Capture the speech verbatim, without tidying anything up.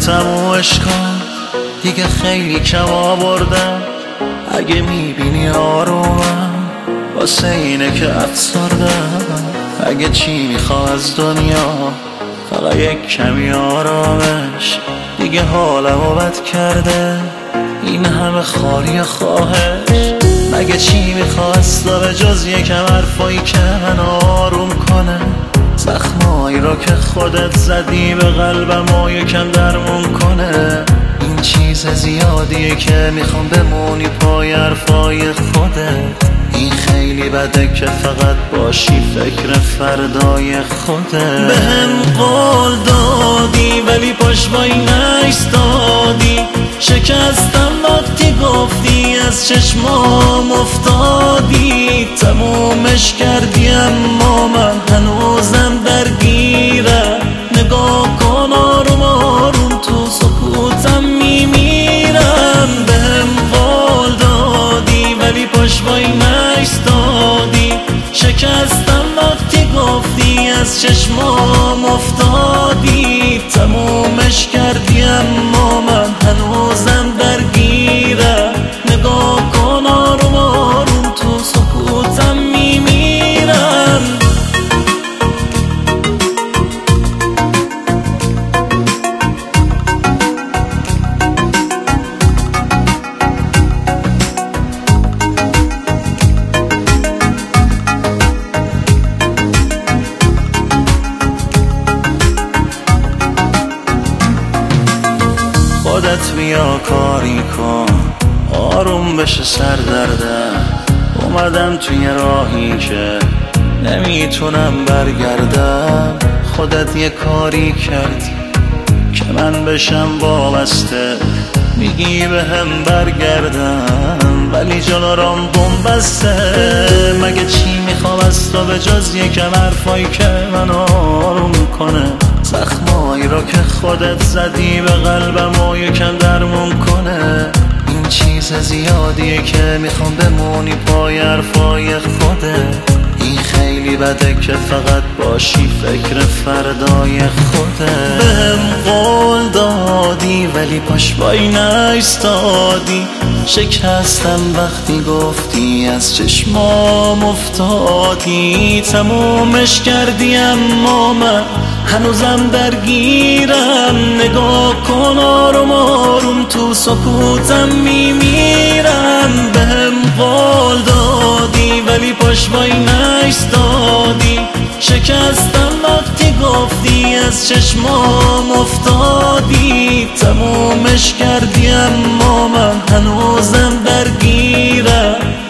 تمومش کن، دیگه خیلی کم آوردم. اگه میبینی آرومم واسه اینه که افسردم. اگه چی میخواه از دنیا فقط یک کمی آرامش، دیگه حالمو بد کرده این همه خاری خواهش. مگه چی میخواستا به جز یکم حرفایی که من آروم کنه؟ زخمایی رو که خودت زدی به قلبم و یکم درمون کنه. این چیز زیادیه که میخوام بمونی پای حرفای خودت. این خیلی بده که فقط باشی فکر فردای خودت. بهم قول دادی ولی پشتوایی نایستادی. شکستم وقتی گفتی از چشمام افتادی. تمومش کردی اما من هنوزم درگیرم. نگاه کن آروم آروم تو سکوتم میمیرم. بهم قول دادی ولی پشتوایی نایستادی. شکستم وقتی گفتی از چشمام افتادی. تمومش کردی اما من هنوزم درگیرم. نگاه کن آروم آروم تو سکوتم میمیرم. خودت بیا کاری کن آروم بشه سر دردم. اومدم توی راهی که نمیتونم برگردم. خودت یه کاری کردی که من بشم وابسته. میگی به هم برگردم ولی جلو رام بسته. مگه چی میخوام از تو به جز یکم حرفایی که من آروم کنه؟ زخمایی رو که خودت زدی به قلبم و یکم درمون کنه. این چیز زیادیه که میخوام بمونی پای حرفای خودت. این خیلی بده که فقط باشی فکر فردای خودت. بهم قول دادی ولی پشتوایی نایستادی. شکستم وقتی گفتی از چشمام افتادی. تمومش کردی اما من هنوزم درگیرم. نگاه کن آروم آروم تو سکوتم میمیرم. بهم قول دادی ولی پشتوایی نایستادی. شکستم وقتی گفتی از چشمام افتادی. تمومش کردی اما من هنوزم درگیرم.